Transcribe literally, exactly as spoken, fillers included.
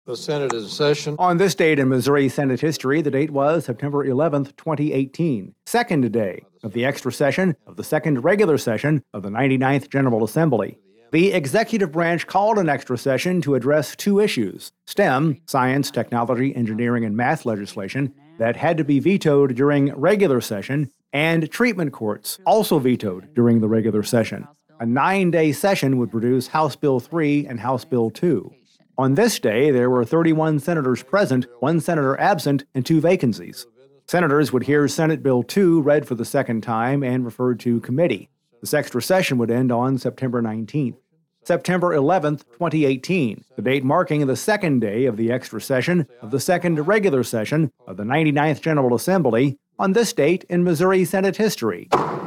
The Senate is in session. On this date in Missouri Senate history, the date was September eleventh, twenty eighteen, second day of the extra session of the second regular session of the ninety-ninth General Assembly. The executive branch called an extra session to address two issues: STEM, science, technology, engineering, and math legislation that had to be vetoed during regular session, and treatment courts, also vetoed during the regular session. A nine-day session would produce House Bill three and House Bill two. On this day, there were thirty-one senators present, one senator absent, and two vacancies. Senators would hear Senate Bill two read for the second time and referred to committee. This extra session would end on September nineteenth. September eleventh, twenty eighteen, the date marking the second day of the extra session of the second regular session of the ninety-ninth General Assembly, on this date in Missouri Senate history.